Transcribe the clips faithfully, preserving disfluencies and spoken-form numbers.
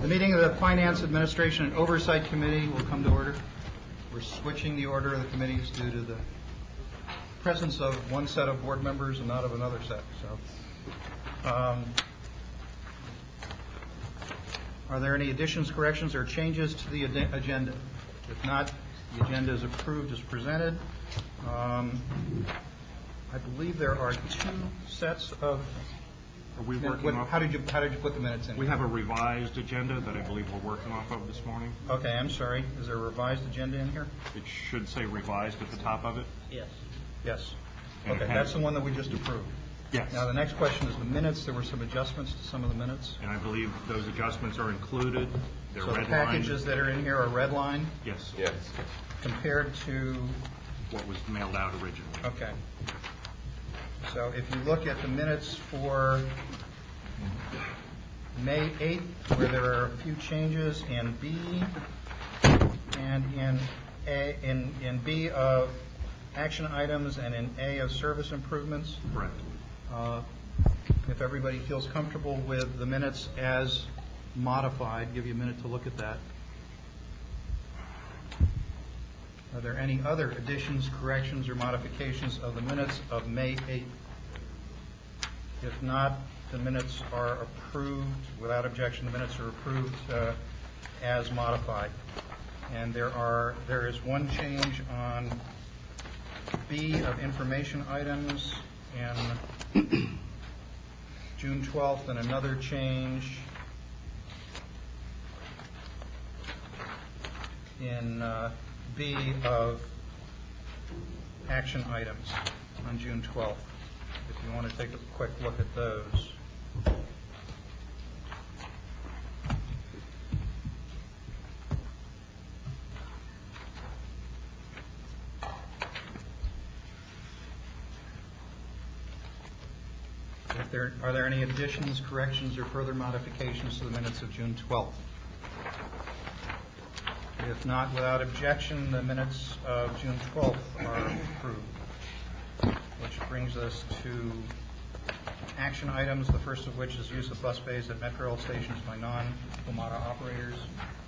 The meeting of the Finance, Administration, and Oversight Committee will come to order. We're switching the order of the committees due to the presence of one set of board members and not of another set. So, um, are there any additions, corrections, or changes to the ad- agenda? If not, the agenda is approved as presented. Um, I believe there are two sets of. Are we What, working off? how did you how did you put the minutes in? We have a revised agenda that I believe we're working off of this morning. Okay, I'm sorry. Is there a revised agenda in here? It should say revised at the top of it. Yes. Yes. And Okay, it has- that's the one that we just approved. Yes. Now, the next question is the minutes. There were some adjustments to some of the minutes. And I believe those adjustments are included. They're So the redlined. packages that are in here are red line Yes. Yes. compared to, What was mailed out originally. okay. So if you look at the minutes for May eighth, where there are a few changes in B and in A, in, in B of action items and in A of service improvements. Correct. Uh, If everybody feels comfortable with the minutes as modified, give you a minute to look at that. Are there any other additions, corrections, or modifications of the minutes of May eighth? If not, the minutes are approved. Without objection, the minutes are approved uh, as modified. And there are, there is one change on B of information items in June twelfth, and another change in uh, B of action items on June twelfth, if you want to take a quick look at those. If there, are there any additions, corrections, or further modifications to the minutes of June twelfth? If not, without objection, the minutes of June twelfth are approved. Which brings us to action items, the first of which is use of bus bays at Metro Rail stations by non-WMATA operators.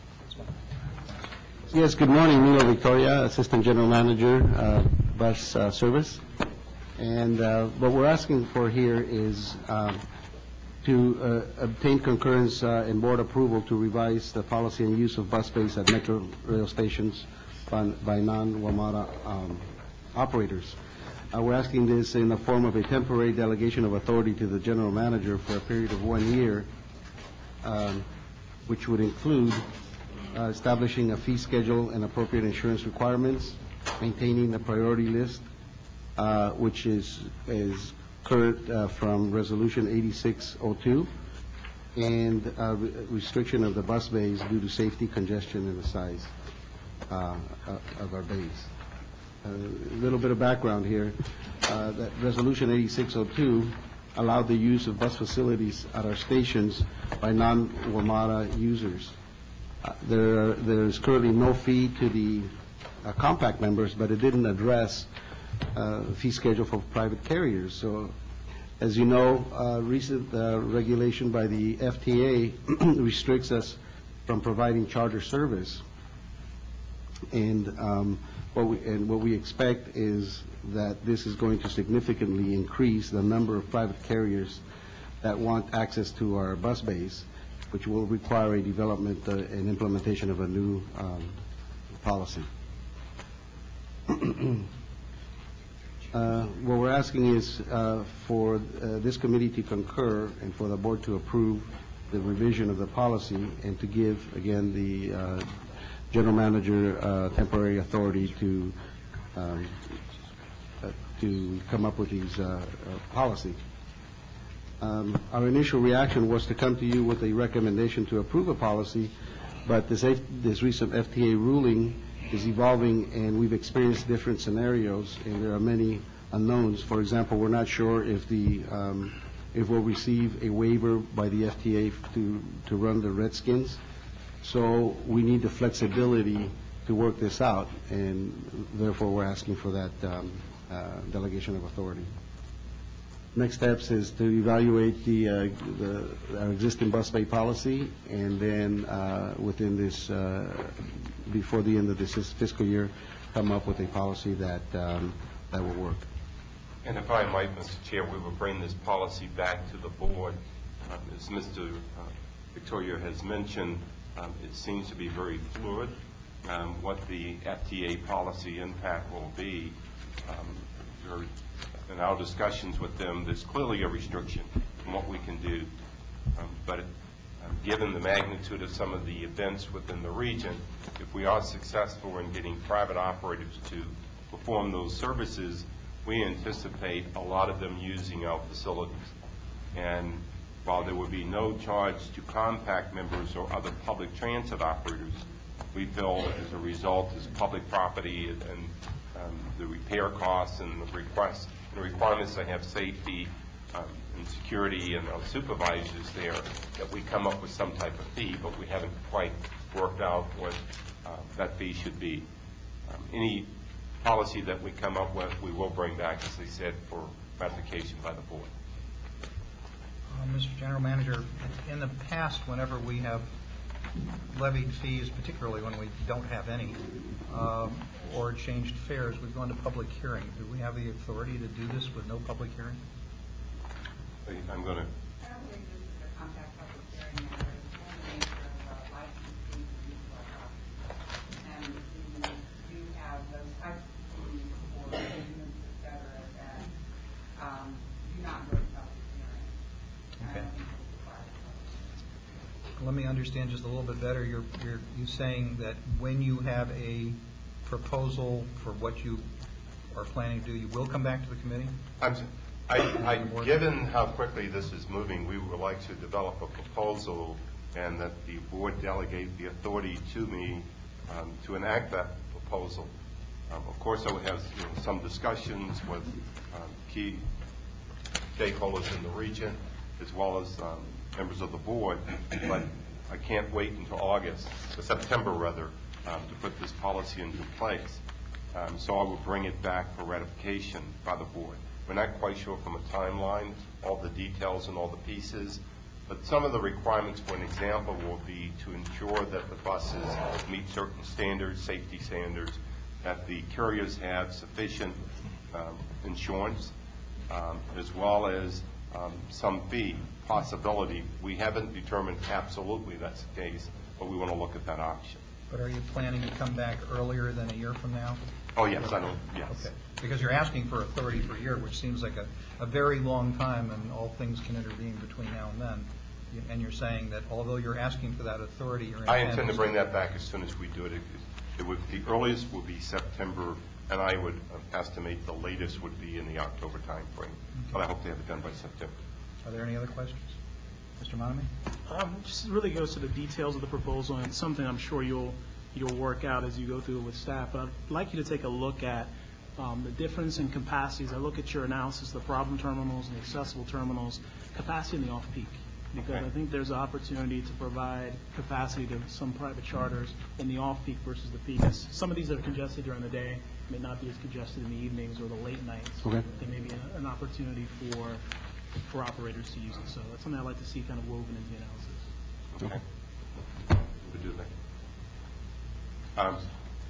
Yes, good morning. Milo Victoria, Assistant General Manager, uh, Bus uh, Service. And uh, what we're asking for here is um, to uh, obtain concurrence uh, and board approval to revise the policy and use of bus bays at Metro Rail stations by, by non-WMATA um, operators. Uh, we're asking this in the form of a temporary delegation of authority to the General Manager for a period of one year, um, which would include uh, establishing a fee schedule and appropriate insurance requirements, maintaining a priority list, Uh, which is is current uh, from Resolution eighty-six oh two, and uh, re restriction of the bus bays due to safety, congestion, and the size uh, uh, of our bays. A uh, little bit of background here. Uh, that Resolution eighty-six oh two allowed the use of bus facilities at our stations by non-WMATA users. Uh, there, there is currently no fee to the uh, compact members, but it didn't address Uh, fee schedule for private carriers. So, as you know, uh, recent uh, regulation by the F T A restricts us from providing charter service, and um, what we and what we expect is that this is going to significantly increase the number of private carriers that want access to our bus bays, which will require a development uh, and implementation of a new um, policy. Uh, what we're asking is uh, for uh, this committee to concur and for the board to approve the revision of the policy and to give, again, the uh, general manager uh, temporary authority to um, uh, to come up with these uh, uh, policy. Um, our initial reaction was to come to you with a recommendation to approve a policy, but this, this recent F T A ruling is evolving, and we've experienced different scenarios, and there are many unknowns. For example, we're not sure if the um, if we'll receive a waiver by the F T A to to run the Redskins. So we need the flexibility to work this out, and therefore we're asking for that um, uh, delegation of authority. next steps is to evaluate the, uh, the, our existing bus pay policy, and then, uh, within this, uh, before the end of this fiscal year, come up with a policy that, um, that will work. And if I might, Mister Chair, we will bring this policy back to the board. Um, As Mister uh, Victoria has mentioned, um, it seems to be very fluid, um, what the F T A policy impact will be. Um, there, in our discussions with them, there's clearly a restriction in what we can do. Um, but uh, given the magnitude of some of the events within the region, if we are successful in getting private operators to perform those services, we anticipate a lot of them using our facilities. And while there would be no charge to compact members or other public transit operators, we feel as a result as public property and um, the repair costs and the requests and requirements to have safety um, and security and our supervisors there, that we come up with some type of fee, but we haven't quite worked out what uh, that fee should be. Um, any policy that we come up with, we will bring back, as I said, for ratification by the board. Uh, Mister General Manager, in the past, whenever we have levied fees, particularly when we don't have any, um, or changed fares, we've gone to public hearing. Do we have the authority to do this with no public hearing? I'm going to. I don't believe this is a compact public hearing matter. It's more the nature of a license fee for use of our property. And we do have those types of fees for maintenance, et cetera, that um, do not go to public hearing. Okay. I don't think it's required of public hearing. Let me understand just a little bit better. You're, you're you saying that when you have a proposal for what you are planning to do, you will come back to the committee? I'm sorry. I, I, given how quickly this is moving, we would like to develop a proposal and that the board delegate the authority to me um, to enact that proposal. Um, of course, I would have you know, some discussions with um, key stakeholders in the region as well as um, members of the board, but I can't wait until August, or September rather, um, to put this policy into place. Um, so I will bring it back for ratification by the board. We're not quite sure from a timeline, all the details and all the pieces, but some of the requirements, for an example, will be to ensure that the buses meet certain standards, safety standards, that the carriers have sufficient um, insurance, um, as well as um, some fee possibility. We haven't determined absolutely that's the case, but we want to look at that option. But are you planning to come back earlier than a year from now? Oh, yes, I don't, yes. Okay, because you're asking for authority for a year, which seems like a, a very long time, and all things can intervene between now and then. You- And you're saying that although you're asking for that authority, your intent I intend to is- bring that back as soon as we do it. It- It would, the earliest would be September, and I would estimate the latest would be in the October timeframe. But I hope to have it done by September. Are there any other questions? Mister Monami? Um, just really goes to the details of the proposal, and it's something I'm sure you'll you'll work out as you go through it with staff. But I'd like you to take a look at um, the difference in capacities. I look at your analysis, the problem terminals and the accessible terminals, capacity in the off-peak, because Okay. I think there's an opportunity to provide capacity to some private charters in the off-peak versus the peak. Some of these that are congested during the day may not be as congested in the evenings or the late nights. Okay. There may be a- an opportunity for for operators to use it. So that's something I'd like to see kind of woven into the analysis. Okay. We'll do that. Um,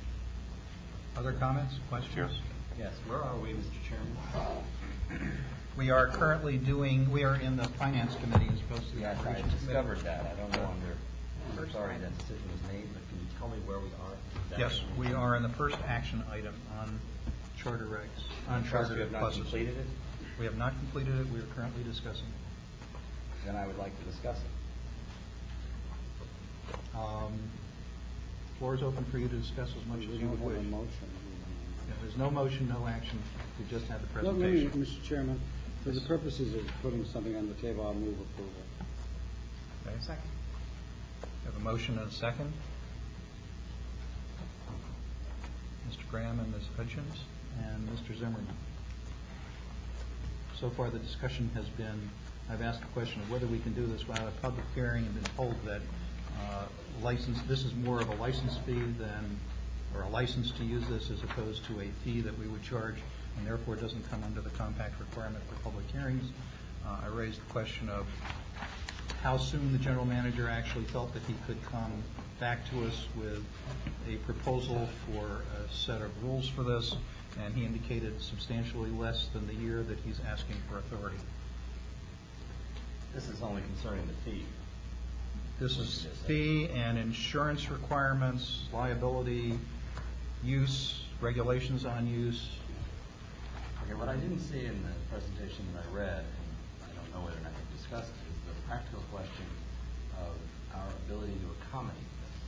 Other comments, questions? Sure. Yes, where are we, Mister Chairman? We are currently doing, we are in the Finance Committee as opposed to the Yes, I Operations Committee. discovered that. I don't know under, I'm sorry that decision was made, but can you tell me where we are? Yes, we are in the first action item on charter regs, on Trust charter we have not buses. completed it, We have not completed it. We are currently discussing it. then I would like to discuss it. Um, Floor is open for you to discuss as much as you would wish. Yeah, there's no motion, no action. We just had the Let me, presentation. Mister Chairman, for the purposes of putting something on the table, I'll move approval. Okay. Second. We have a motion and a second. Mister Graham and Miz Hutchins and Mister Zimmerman. So far, the discussion has been, I've asked the question of whether we can do this without a public hearing and been told that uh, license, this is more of a license fee than, or a license to use this as opposed to a fee that we would charge and therefore doesn't come under the compact requirement for public hearings. Uh, I raised the question of how soon the general manager actually felt that he could come back to us with a proposal for a set of rules for this, and he indicated substantially less than the year that he's asking for authority. This is only concerning the fee. This is fee and insurance requirements, liability, use, regulations on use. Okay, what I didn't see in the presentation that I read, and I don't know whether or not you discussed it, is the practical question of our ability to accommodate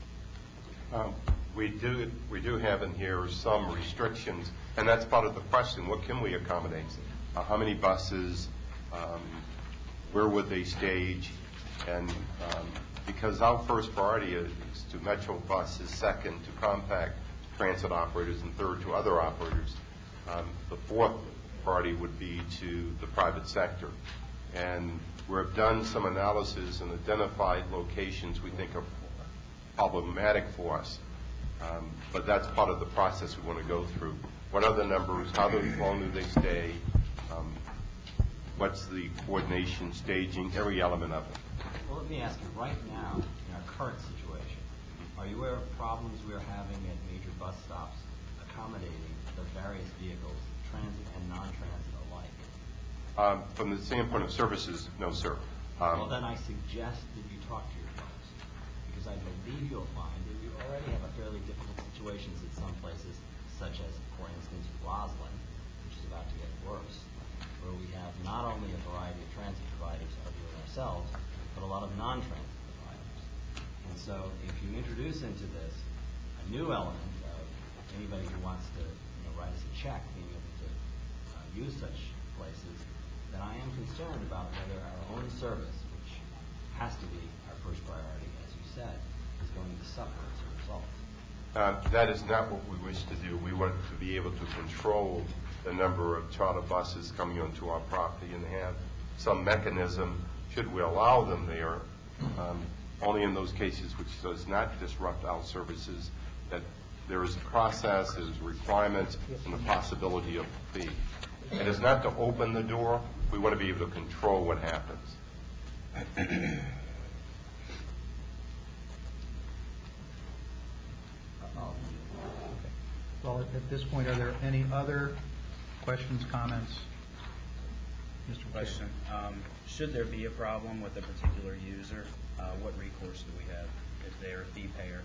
this. Um, we do we do have in here some restrictions, and that's part of the question. What can we accommodate? Uh, how many buses? Um, where would they stage? And um, because our first priority is to Metro buses, second to compact transit operators, and third to other operators. Um, the fourth priority would be to the private sector. And we've done some analysis and identified locations we think are problematic for us. Um, but that's part of the process we want to go through. What are the numbers? How long do they stay? Um, what's the coordination, staging, every element of it? Well, let me ask you, right now, in our current situation, are you aware of problems we are having at major bus stops accommodating the various vehicles, transit and non-transit alike? Um, from the standpoint of services, no, sir. Um, Well, then I suggest that you talk to your folks, because I believe you'll find that you already have a fairly difficult situations at some places, such as, for instance, Roslyn, which is about to get worse, where we have not only a variety of transit providers other than ourselves, but a lot of non-transit providers. And so if you introduce into this a new element of anybody who wants to you know, write us a check being able to uh, use such places, then I am concerned about whether our own service, which has to be our first priority, as you said, is going to suffer as a result. Uh, that is not what we wish to do. We want to be able to control the number of charter buses coming onto our property and have some mechanism, should we allow them there, um, only in those cases which does not disrupt our services, that there is a process, there is requirements, and the possibility of a fee. It is not to open the door. We want to be able to control what happens. Well, at this point, are there any other questions, comments? Mister Question. Um, should there be a problem with a particular user, uh, what recourse do we have if they're a fee payer?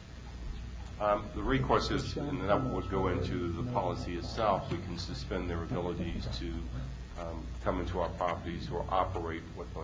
Um, the recourse is, and that would go into the policy itself, we can suspend their abilities to um, come into our properties or operate within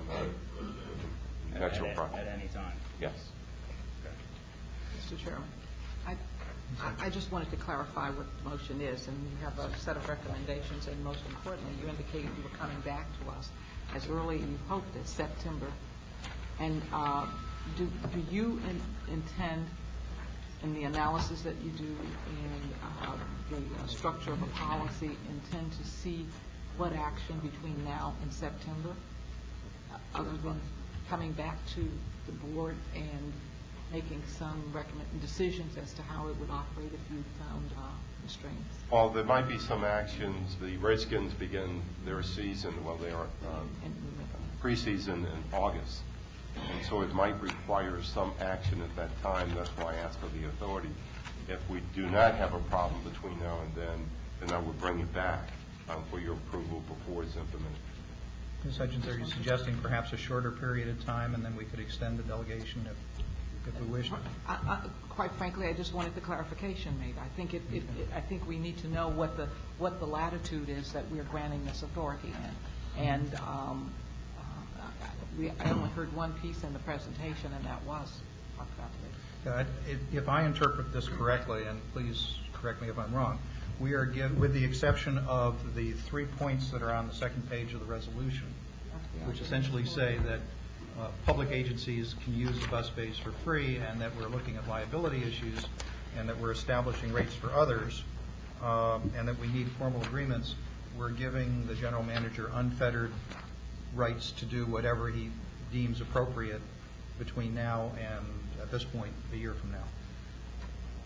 the At, metro at, property. at any time? Yes. Okay. Mister Chairman, I, I- I just wanted to clarify what the motion is, and you have a set of recommendations, and most importantly, you indicated you were coming back to us as early as you hoped as September. And uh, do, do you in, intend, in the analysis that you do in uh, the uh, structure of a policy, intend to see what action between now and September, uh, other than coming back to the board and making some recommend decisions as to how it would operate if you found uh, constraints? Well, there might be some actions. The Redskins begin their season, well, they are um, And preseason in August. And so it might require some action at that time. That's why I asked for the authority. If we do not have a problem between now and then, then I would bring it back um, for your approval before it's implemented. Miz Hutchins, are you suggesting perhaps a shorter period of time, and then we could extend the delegation if if we wish? I, I, quite frankly, I just wanted the clarification made. I think it, it, it, I think we need to know what the what the latitude is that we're granting this authority in. And um, uh, we, I only heard one piece in the presentation, and that was talk about it. Uh, if- If I interpret this correctly, and please correct me if I'm wrong, we are given, with the exception of the three points that are on the second page of the resolution, which essentially say that uh, public agencies can use the bus space for free, and that we're looking at liability issues, and that we're establishing rates for others, um, and that we need formal agreements. We're giving the general manager unfettered rights to do whatever he deems appropriate between now and, at this point, a year from now.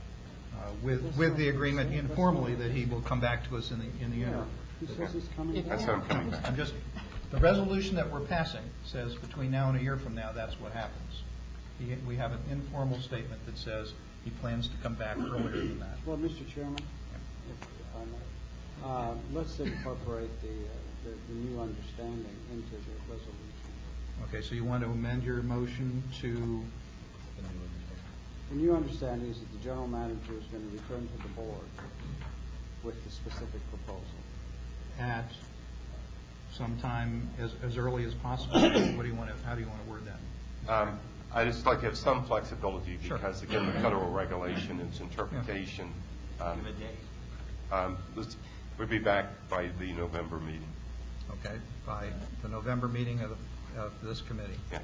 uh, with, with the agreement informally that he will come back to us in the, in the Yeah, interim. he says he's coming That's back. what I'm coming. I'm just, the resolution that we're passing says between now and a year from now, that's what happens. He- We have an informal statement that says he plans to come back earlier than that. Well, Mister Chairman, if I may, uh, let's incorporate the, uh, the, the new understanding into the resolution. Okay, so you want to amend your motion to, The new understanding is that the general manager is going to return to the board with the specific proposal. at sometime as, as early as possible? What do you want to, how do you want to word that? Um, I just like to have some flexibility Sure. because, again, the federal regulation, its interpretation. um, Give a date. um, let's- We'll be back by the November meeting. Okay, by the November meeting of, the- of this committee. Yes.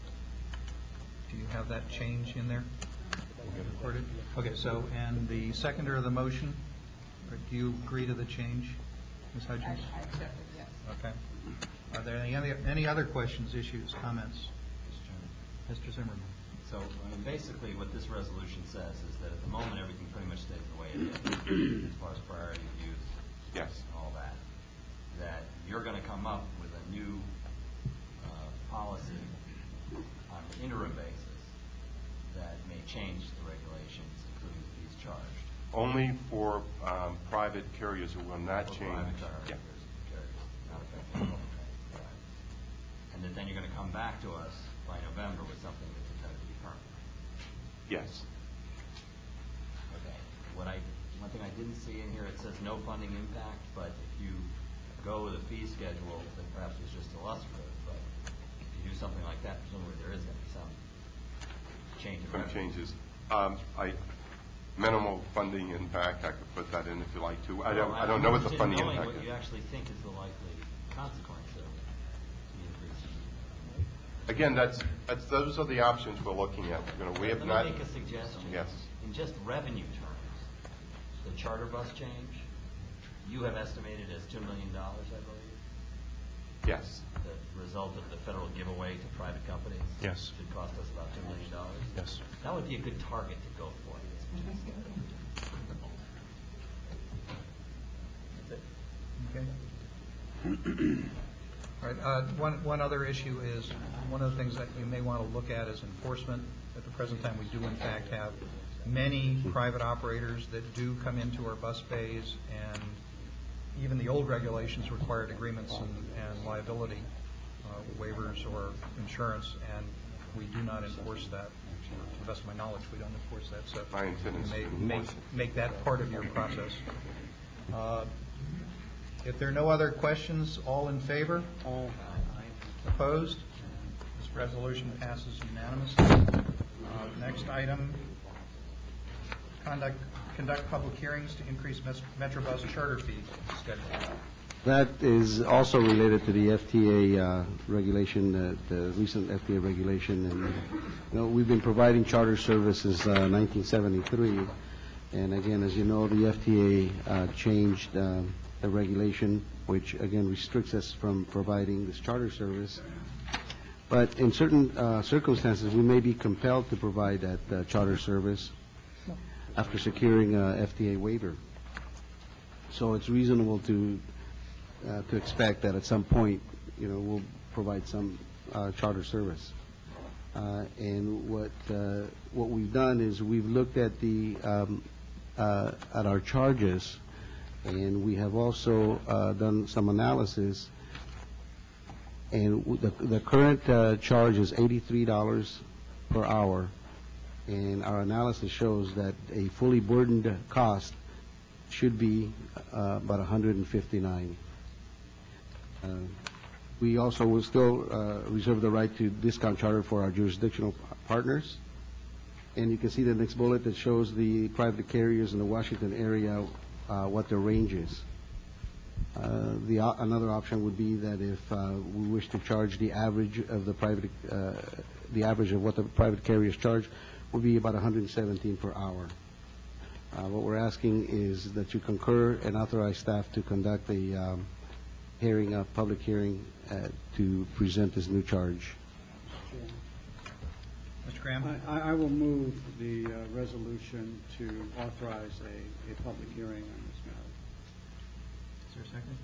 Do you have that change in there? Recorded? Okay, so, and the seconder of the motion, or do you agree to the change, Miz I Hutchins? I accept it, yes. Okay. Are there any other, any other questions, issues, comments? Mister Zimmerman? So, I mean, basically, what this resolution says is that at the moment, everything pretty much stays the way it is, as far as priority of use, Yes. and all that. That you're going to come up with a new uh, policy on an interim basis that may change the regulations, including the fees charged. Only for um, private carriers who will not For change. private Yeah. carriers, carriers, not affecting public transit. Right. And that then you're going to come back to us by November with something that's intended to be permanent. Yes. Okay. What I, one thing I didn't see in here, it says no funding impact, but if you go with a fee schedule that perhaps was just illustrative, but if you do something like that, presumably there is going to be some change in Some revenue. changes. Um, I, minimal funding impact, I could put that in if you like to. I don't, I don't know what the I'm funding interested in knowing impact what you is. actually think is the likely consequence of the increase. Again, that's, that's, those are the options we're looking at. You know, we have not. Let me make a suggestion. Yes. In just revenue terms, the charter bus change, you have estimated as two million dollars, I believe, Yes. the result of the federal giveaway to private companies. Yes. Should cost us about two million dollars. Yes. That would be a good target to go for. That's it. Okay. All right, uh, one, one other issue is, one of the things that you may want to look at is enforcement. At the present time, we do in fact have many private operators that do come into our bus bays, and even the old regulations required agreements and, and liability uh, waivers or insurance, and we do not enforce that. To the best of my knowledge, we don't enforce that, so My intent is you may to make, enforce it. make that part of your process. Uh, If there are no other questions, all in favor? Uh, Opposed? This resolution passes unanimously. Uh, Next item, conduct, conduct public hearings to increase Mes- Metrobus charter fees schedule. That is also related to the F T A uh, regulation, uh, the recent F T A regulation. And, you know, we've been providing charter service since uh, nineteen seventy-three. And again, as you know, the F T A uh, changed uh, the regulation, which again restricts us from providing this charter service. But in certain uh, circumstances, we may be compelled to provide that uh, charter service after securing a F T A waiver. So it's reasonable to uh, to expect that at some point, you know, we'll provide some uh, charter service. Uh, and what uh, what we've done is we've looked at the um, uh, at our charges, and we have also uh, done some analysis. And w- the the current uh, charge is eighty-three dollars per hour, and our analysis shows that a fully burdened cost should be uh, about one hundred fifty-nine. Uh, We also will still uh, reserve the right to discount charter for our jurisdictional p- partners. And you can see the next bullet that shows the private carriers in the Washington area, uh, what their range is. Uh, The, o- another option would be that if uh, we wish to charge the average of the private, uh, the average of what the private carriers charge would be about one hundred seventeen per hour. Uh, What we're asking is that you concur and authorize staff to conduct a um, hearing, a public hearing uh, to present this new charge. Mister Graham? I, I will move the uh, resolution to authorize a, a public hearing on this matter. Is there a second?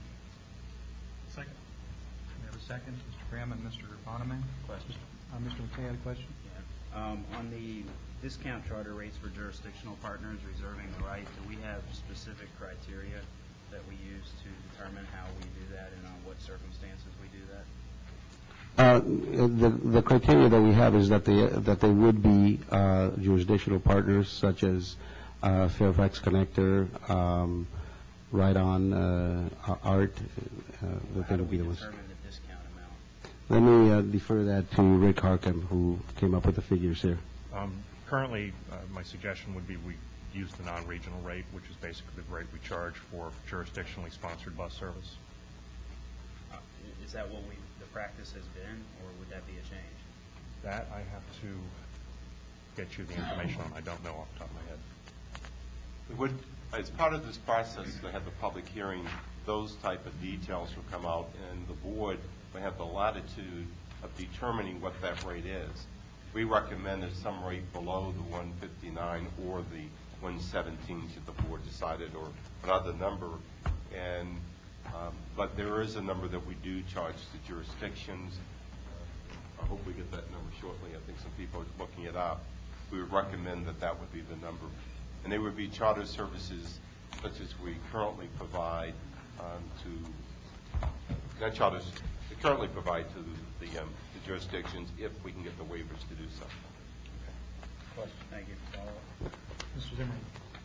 Second. We have a second. Mister Graham and Mister Bonneman. Question. Uh, Mister McKay had a question? Yeah. Um, On the discount charter rates for jurisdictional partners reserving the right, do we have specific criteria that we use to determine how we do that and on what circumstances we do that? Uh, The the criteria that we have is that they that they would be uh, jurisdictional partners such as uh, Fairfax Connector, um, Right On, uh, Art, uh, that How they do would we be the ones. determine the discount amount? Let me uh, defer that to Rick Harkham, who came up with the figures here. Um, Currently, uh, my suggestion would be we use the non-regional rate, which is basically the rate we charge for jurisdictionally sponsored bus service. Uh, Is that what we, the practice has been, or would that be a change? That I have to get you the information on. I don't know off the top of my head. It would, as part of this process, to have the public hearing, those type of details will come out, and the board will have the latitude of determining what that rate is. We recommend that some rate below the one fifty-nine or the one seventeen, should the board decide it, or another number. And um, but there is a number that we do charge to jurisdictions. Uh, I hope we get that number shortly. I think some people are looking it up. We would recommend that that would be the number. And they would be charter services such as we currently provide um, to, not charters, we currently provide to the, um, the jurisdictions if we can get the waivers to do so. Question. Thank you. Follow-up. Mister Zimmerman?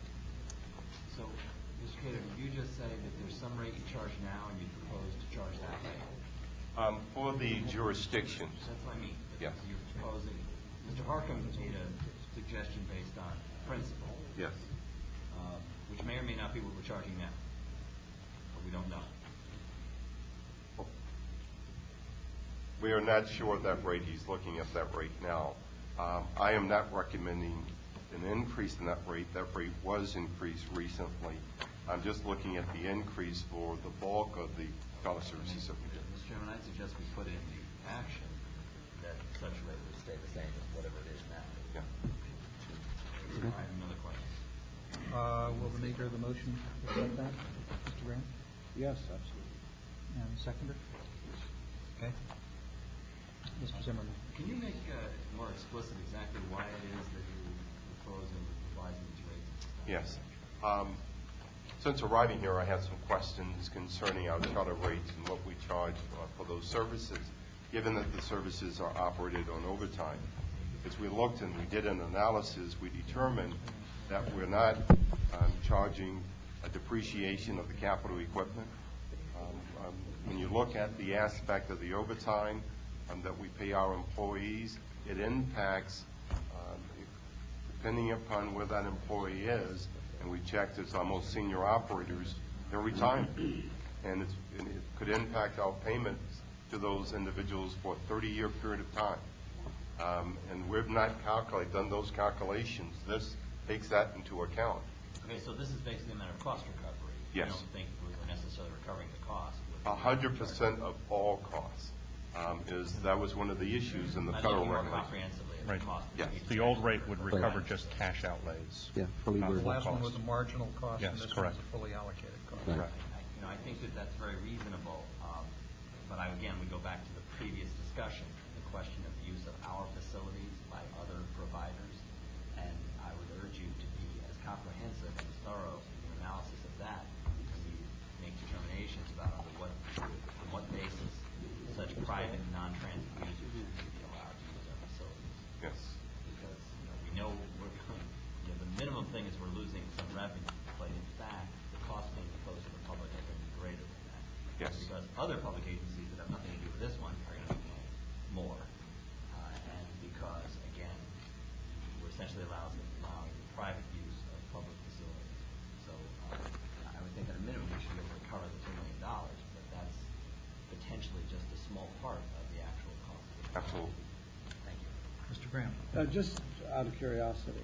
So, Mister Cater, did you just say that there's some rate you charge now and you propose to charge that rate? Um, for the jurisdictions, That's what I mean. Yes. You're proposing, Mister Harkham made a suggestion based on principle, yes. uh, which may or may not be what we're charging now, but we don't know. We are not sure of that rate. He's looking at that rate now. Um, I am not recommending an increase in that rate. That rate was increased recently. I'm just looking at the increase for the bulk of the charter services that we did. Mister Chairman, I'd suggest we put in the action that such rate would stay the same as whatever it is now. Yeah. I have another question. Uh, will the maker of the motion accept that? Mister Graham? Yes, absolutely. And the seconder? Okay. Mister Zimmerman? Can you make uh, more explicit exactly why it is that you're proposing revising these rates? Yes. Um, since arriving here, I had some questions concerning our charter rates and what we charge uh, for those services, given that the services are operated on overtime. As we looked and we did an analysis, we determined that we're not um, charging a depreciation of the capital equipment. Um, um, when you look at the aspect of the overtime um, that we pay our employees, it impacts, um, depending upon where that employee is, and we checked it's our most senior operators, their retirement. And, it's, and it could impact our payments to those individuals for a thirty-year period of time. Um, and we've not calculated, done those calculations. This takes that into account. Okay, so this is basically a matter of cost recovery. Yes. You don't think we were necessarily recovering the cost? with- A hundred percent of all costs um, is, that was one of the issues in the I'm federal looking more regulation. comprehensively at Right. the cost. Yes. The old rate would recover just cash outlays. Yeah, fully not The full last one cost. was a marginal cost, and Yes, this one's correct. a fully allocated cost. Right. Correct. I- You know, I think that that's very reasonable, um, but I, again, we go back to the previous discussion, the question of use of our facilities by other providers, and I would urge you to be as comprehensive and as thorough in your analysis of that when you make determinations about under what, on what basis such private, non-transit users should be allowed to use our facilities. Yes. Because, you know, we know we're, you know, the minimum thing is we're losing some revenue, but in fact, the cost being imposed to the public are going to be greater than that. Yes. Because other public agencies that have nothing to do with this one are going to be paying more. Uh, and because, again, we're essentially allowing, allowing private use of public facilities. So uh, I would think at a minimum we should be able to cover the two million dollars, but that's potentially just a small part of the actual cost. Absolutely. Thank you. Mister Graham? Uh, just out of curiosity,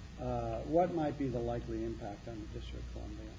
uh, what might be the likely impact on the District of Columbia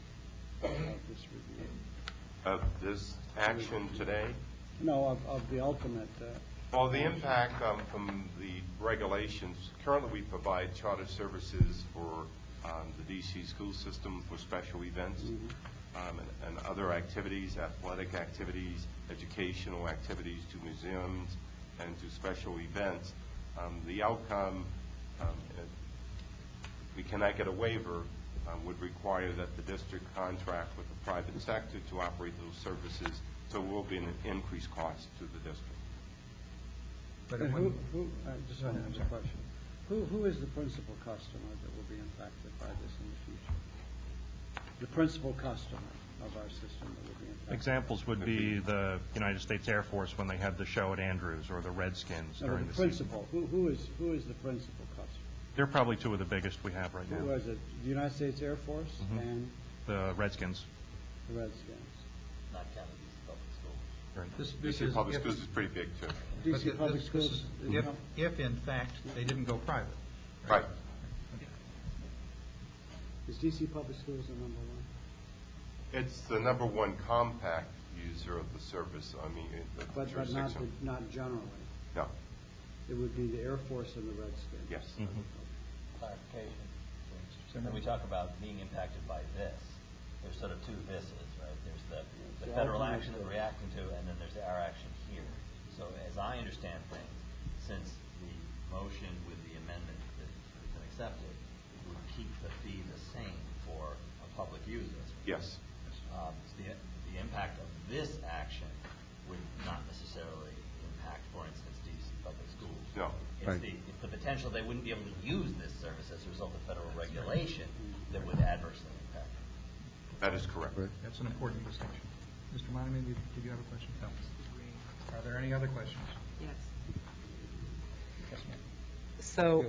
of this review? Of this action today, No, of, of the ultimate uh, Well, the impact um, from the regulations, currently we provide charter services for um, the D C school system for special events um, and, and other activities, athletic activities, educational activities, to museums and to special events. Um, the outcome, um, it, we cannot get a waiver, um, would require that the district contract with the private sector to operate those services, so it will be an increased cost to the district. But And it who, wouldn't- who, uh, just one other question. Who, who is the principal customer that will be impacted by this in the future? The principal customer of our system that will be impacted? Examples would be the United States Air Force when they have the show at Andrews, or the Redskins No, during the the season. principal, who, who is, who is the principal customer? They're probably two of the biggest we have right Who now. was it? The United States Air Force Mhm. and The Redskins. the Redskins? Not counting these public schools. Right. This, D this C is Public if- Schools is pretty big, too. D but C thi- Public this- Schools? this is is If, com- if in fact they didn't go private. Right. Is D C Public Schools the number one? It's the number one compact user of the service, I mean, in the But, but not, jurisdiction. the- not generally. No, It would be the Air Force and the Redskins. yes. Mhm. Clarification. When we talk about being impacted by this, there's sort of two thises, right? There's the, the The federal ultimate- action that we're reacting to, and then there's our action here. So as I understand things, since the motion with the amendment that has been accepted would keep the fee the same for a public user. Yes. Um, the, the impact of this action would not necessarily impact, for instance, D C Public Schools. No. It's Right. the, it's the potential they wouldn't be able to use this service as a result of federal regulation that would adversely impact. That is correct. Right. That's an important distinction. Mister Monahan, did did you have a question? No. Are there any other questions? Yes. Yes, ma'am. So,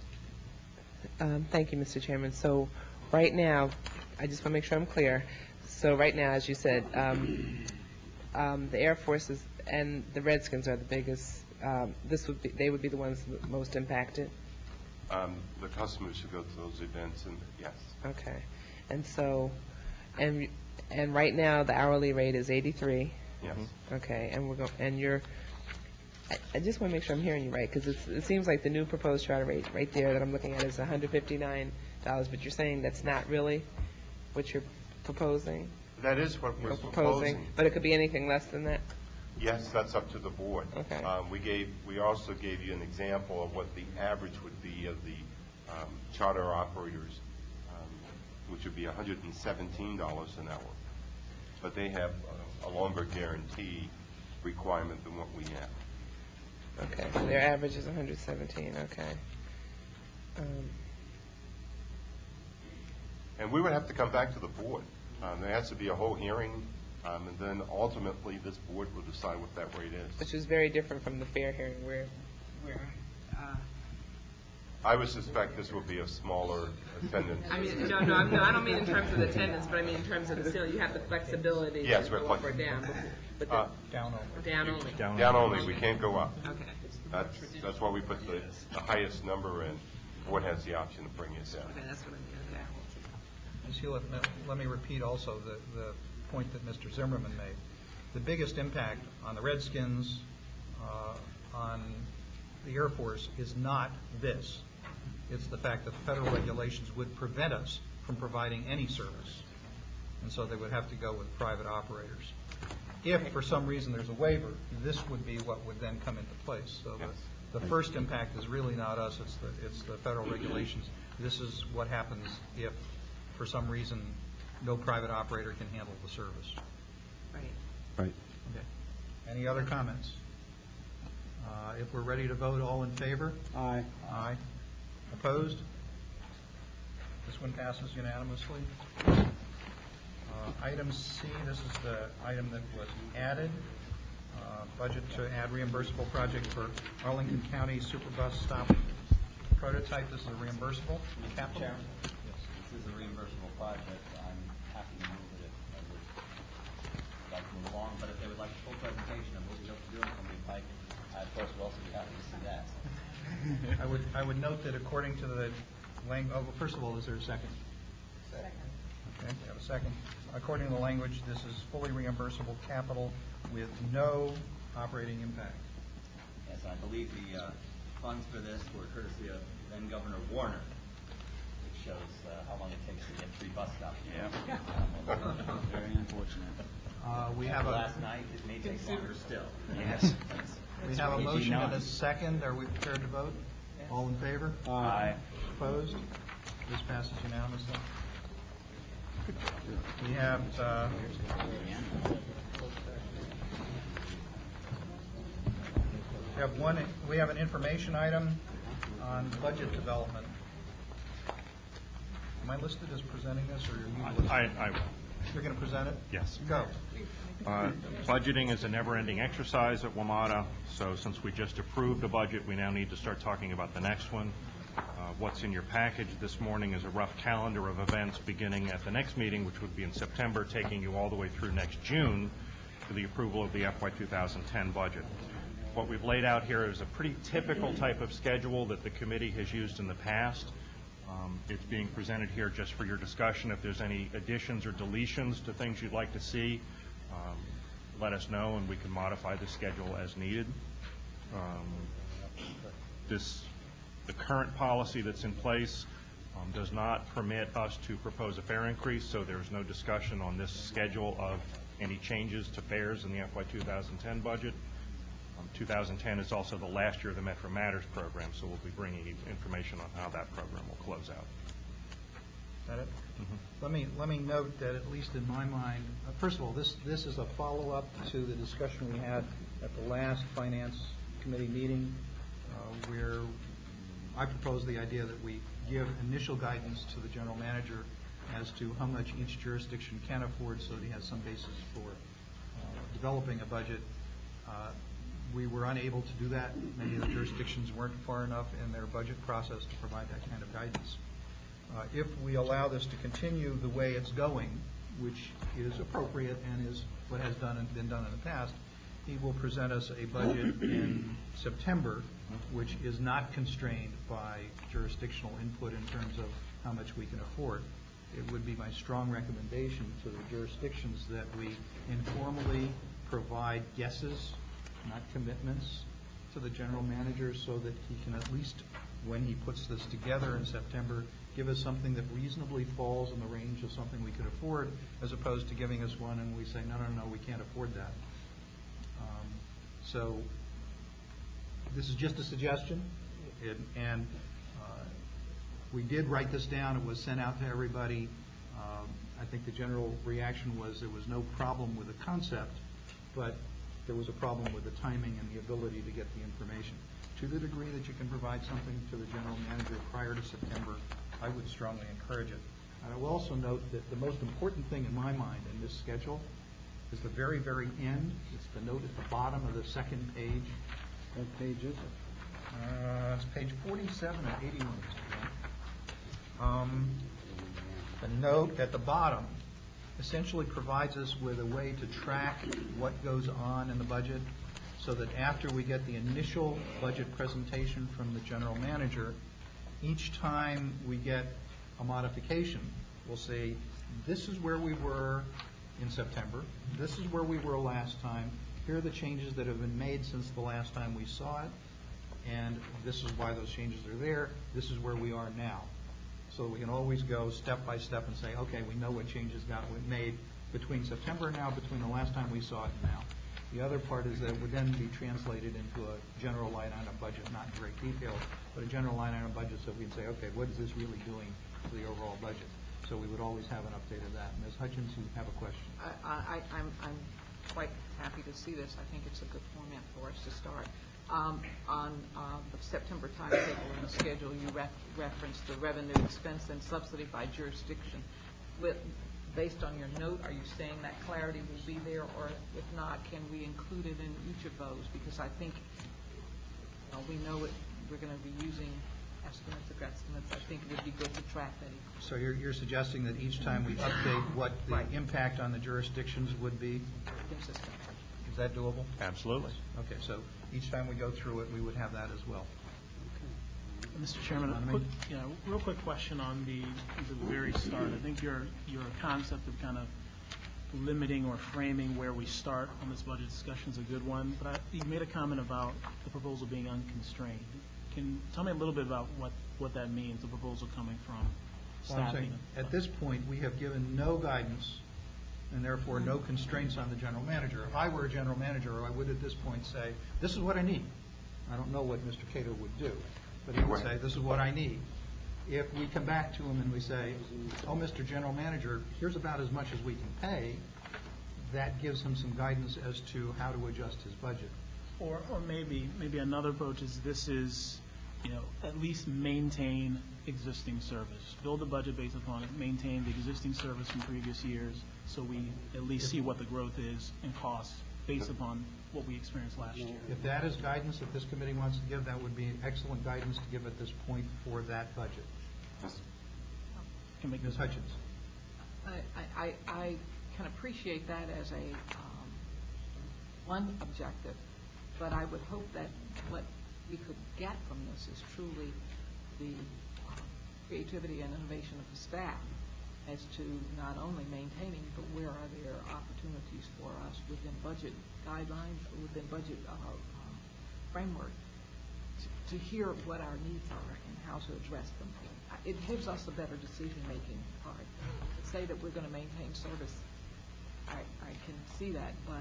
um, thank you, Mister Chairman. So, right now, I just want to make sure I'm clear. So, right now, as you said, um, um, the Air Forces and the Redskins are the biggest. Um, this would be, they would be the ones most impacted. Um, the customers who go to those events, and yes, Okay, and so, and and right now the hourly rate is eighty-three. yes. Okay, and we're going, and you're, I, I just want to make sure I'm hearing you right, because it seems like the new proposed charter rate right there that I'm looking at is one hundred fifty-nine dollars, but you're saying that's not really what you're proposing? That is what we're Or proposing. But it could be anything less than that? Yes, that's up to the board. Okay. Um, we gave, we also gave you an example of what the average would be of the um, charter operators, um, which would be one hundred seventeen dollars an hour. But they have a, a longer guarantee requirement than what we have. Okay, so their average is one hundred seventeen, okay. Um, And we would have to come back to the board. Um, there has to be a whole hearing, um, and then ultimately this board will decide what that rate is. Which is very different from the fair hearing where, where, uh, I would suspect this will be a smaller attendance. I mean, no, no, I'm- no, I don't mean in terms of attendance, but I mean in terms of the, still, you have the flexibility Yes, to we're go up or flexible. down. But Uh, the, Down over. down only. Down Down only, we can't go up. Okay. That's, that's why we put the, the highest number in. The board has the option to bring it down. Okay, that's what I mean, okay. Ms. Hewlett, now, let me repeat also the, the point that Mister Zimmerman made. The biggest impact on the Redskins, uh, on the Air Force, is not this. It's the fact that the federal regulations would prevent us from providing any service. And so they would have to go with private operators. If, for some reason, there's a waiver, this would be what would then come into place. So Yes. the, the first impact is really not us, it's the, it's the federal regulations. This is what happens if, for some reason, no private operator can handle the service. Right. Right. Okay. Any other comments? Uh, If we're ready to vote, all in favor? Aye. Aye. Opposed? This one passes unanimously. Uh, Item C, this is the item that was added. Uh, Budget to add reimbursable project for Arlington County Superbus Stop prototype. This is a reimbursable capital. Chairman? This is a reimbursable project. I'm happy to move it if I would like to move along, but if they would like a full presentation of what we hope to do in Columbia Pike, I, of course, will also be happy to see that. I would, I would note that according to the lang, oh, well, first of all, is there a second? Second. Okay, we have a second. According to the language, this is fully reimbursable capital with no operating impact. Yes, and I believe the uh, funds for this were courtesy of then Governor Warner, which shows uh, how long it takes to get three bus stops. Yeah. Very unfortunate. Uh, We have a, Last night, it may take longer still. Yes. we have a Easy motion and a not. second. Are we prepared to vote? All in favor? Aye. Opposed? This passes unanimously. We have, uh, we have one, we have an information item on budget development. Am I listed as presenting this, or are you listed? I, I, You're going to present it? yes. Go. Uh, Budgeting is a never-ending exercise at WMATA, so since we just approved a budget, we now need to start talking about the next one. Uh, What's in your package this morning is a rough calendar of events beginning at the next meeting, which would be in September, taking you all the way through next June to the approval of the F Y two thousand ten budget. What we've laid out here is a pretty typical type of schedule that the committee has used in the past. Um, It's being presented here just for your discussion. If there's any additions or deletions to things you'd like to see, um, let us know, and we can modify the schedule as needed. Um, This, the current policy that's in place um, does not permit us to propose a fare increase, so there's no discussion on this schedule of any changes to fares in the F Y two thousand ten budget. Um, two thousand ten is also the last year of the Metro Matters program, so we'll be bringing you information on how that program will close out. Is that it? Let me, let me note that, at least in my mind, uh, first of all, this, this is a follow-up to the discussion we had at the last Finance Committee meeting, uh, where I proposed the idea that we give initial guidance to the general manager as to how much each jurisdiction can afford, so that he has some basis for uh, developing a budget. Uh, We were unable to do that. Many of the jurisdictions weren't far enough in their budget process to provide that kind of guidance. Uh, If we allow this to continue the way it's going, which is appropriate and is what has done and been done in the past, he will present us a budget in September, which is not constrained by jurisdictional input in terms of how much we can afford. It would be my strong recommendation to the jurisdictions that we informally provide guesses, not commitments, to the general manager, so that he can, at least when he puts this together in September, give us something that reasonably falls in the range of something we could afford, as opposed to giving us one and we say, no, no, no, we can't afford that. Um, So this is just a suggestion, it, and uh, we did write this down. It was sent out to everybody. Um, I think the general reaction was there was no problem with the concept, but there was a problem with the timing and the ability to get the information. To the degree that you can provide something to the general manager prior to September, I would strongly encourage it. And I will also note that the most important thing in my mind in this schedule is the very, very end. It's the note at the bottom of the second page. What page is it? Uh, It's page forty-seven and eighty-one. Um, The note at the bottom essentially provides us with a way to track what goes on in the budget, so that after we get the initial budget presentation from the general manager, each time we get a modification, we'll say, this is where we were in September, this is where we were last time, here are the changes that have been made since the last time we saw it, and this is why those changes are there, this is where we are now. So we can always go step by step and say, okay, we know what changes got made between September and now, between the last time we saw it and now. The other part is that it would then be translated into a general line item budget, not in great detail, but a general line item budget, so we'd say, okay, what is this really doing to the overall budget? So we would always have an update of that. Miz Hutchins, you have a question? I, I, I'm, I'm quite happy to see this. I think it's a good format for us to start. Um, on uh, the September timetable in the schedule, you ref- referenced the revenue, expense, and subsidy by jurisdiction. With, based on your note, are you saying that clarity will be there, or if not, can we include it in each of those? Because I think uh, we know it, we're going to be using estimates of estimates. I think it would be good to track that. So you're, you're suggesting that each time we update what the Right. impact on the jurisdictions would be? Consistent. Is that doable? Absolutely. Okay, so each time we go through it, we would have that as well. Mister Chairman, a quick, yeah, real quick question on the, the very start. I think your, your concept of kind of limiting or framing where we start on this budget discussion is a good one, but I, you made a comment about the proposal being unconstrained. Can, tell me a little bit about what, what that means, the proposal coming from Well, I'm staff. saying, at this point, we have given no guidance and therefore no constraints on the general manager. If I were a general manager, I would at this point say, this is what I need. I don't know what Mister Cato would do, but he would say, this is what I need. If we come back to him and we say, oh, Mister General Manager, here's about as much as we can pay, that gives him some guidance as to how to adjust his budget. Or, or maybe, maybe another approach is this is, you know, at least maintain existing service. Build a budget based upon it, maintain the existing service from previous years, so we at least see what the growth is in costs based upon what we experienced last year. If that is guidance that this committee wants to give, that would be excellent guidance to give at this point for that budget. Can make Miz Hutchins. I, I, I can appreciate that as a, um, one objective, but I would hope that what we could get from this is truly the um, creativity and innovation of the staff as to not only maintaining, but where are there opportunities for us within budget guidelines, or within budget uh, uh, framework, to, to hear what our needs are and how to address them. It gives us a better decision-making part. To say that we're going to maintain service, I, I can see that, but